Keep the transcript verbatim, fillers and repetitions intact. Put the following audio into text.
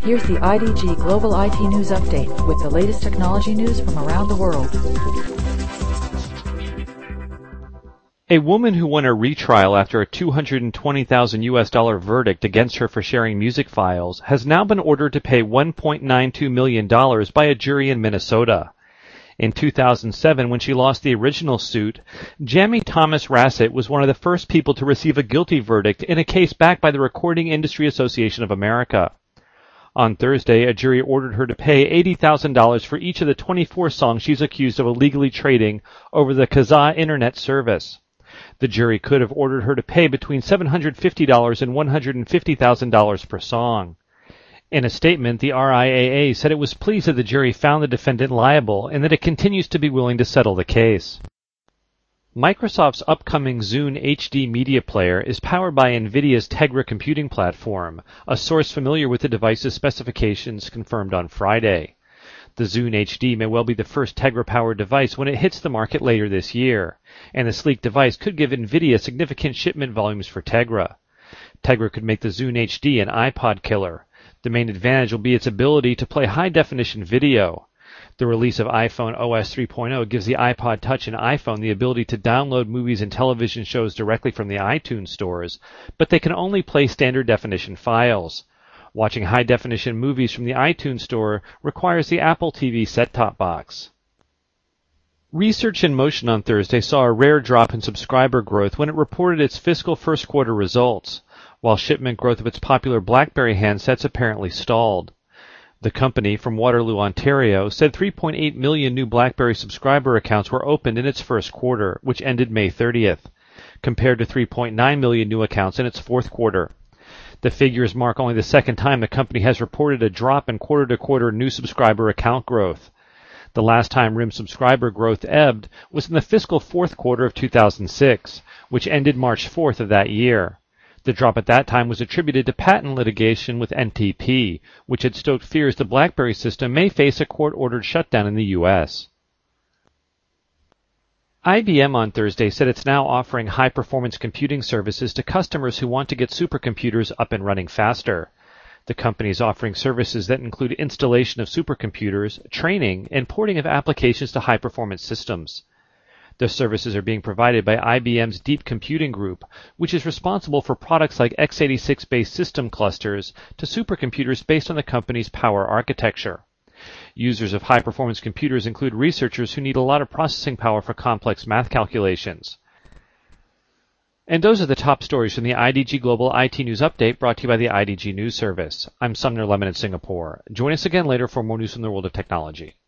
Here's the I D G Global I T News Update with the latest technology news from around the world. A woman who won a retrial after a two hundred twenty thousand U S dollar verdict against her for sharing music files has now been ordered to pay one point nine two million dollars by a jury in Minnesota. In two thousand seven, when she lost the original suit, Jamie Thomas Rassett was one of the first people to receive a guilty verdict in a case backed by the Recording Industry Association of America. On Thursday, a jury ordered her to pay eighty thousand dollars for each of the twenty-four songs she's accused of illegally trading over the Kazaa internet service. The jury could have ordered her to pay between seven hundred fifty dollars and one hundred fifty thousand dollars per song. In a statement, the R I A A said it was pleased that the jury found the defendant liable and that it continues to be willing to settle the case. Microsoft's upcoming Zune H D media player is powered by NVIDIA's Tegra computing platform, a source familiar with the device's specifications confirmed on Friday. The Zune H D may well be the first Tegra-powered device when it hits the market later this year, and the sleek device could give NVIDIA significant shipment volumes for Tegra. Tegra could make the Zune H D an iPod killer. The main advantage will be its ability to play high-definition video. The release of iPhone O S three point oh gives the iPod Touch and iPhone the ability to download movies and television shows directly from the iTunes stores, but they can only play standard definition files. Watching high-definition movies from the iTunes store requires the Apple T V set-top box. Research in Motion on Thursday saw a rare drop in subscriber growth when it reported its fiscal first quarter results, while shipment growth of its popular BlackBerry handsets apparently stalled. The company from Waterloo, Ontario, said three point eight million new BlackBerry subscriber accounts were opened in its first quarter, which ended May thirtieth, compared to three point nine million new accounts in its fourth quarter. The figures mark only the second time the company has reported a drop in quarter-to-quarter new subscriber account growth. The last time R I M subscriber growth ebbed was in the fiscal fourth quarter of two thousand six, which ended March fourth of that year. The drop at that time was attributed to patent litigation with N T P, which had stoked fears the BlackBerry system may face a court-ordered shutdown in the U S. I B M on Thursday said it's now offering high-performance computing services to customers who want to get supercomputers up and running faster. The company is offering services that include installation of supercomputers, training, and porting of applications to high-performance systems. The services are being provided by I B M's Deep Computing Group, which is responsible for products like x eighty-six-based system clusters to supercomputers based on the company's power architecture. Users of high-performance computers include researchers who need a lot of processing power for complex math calculations. And those are the top stories from the I D G Global I T News Update brought to you by the I D G News Service. I'm Sumner Lemon in Singapore. Join us again later for more news from the world of technology.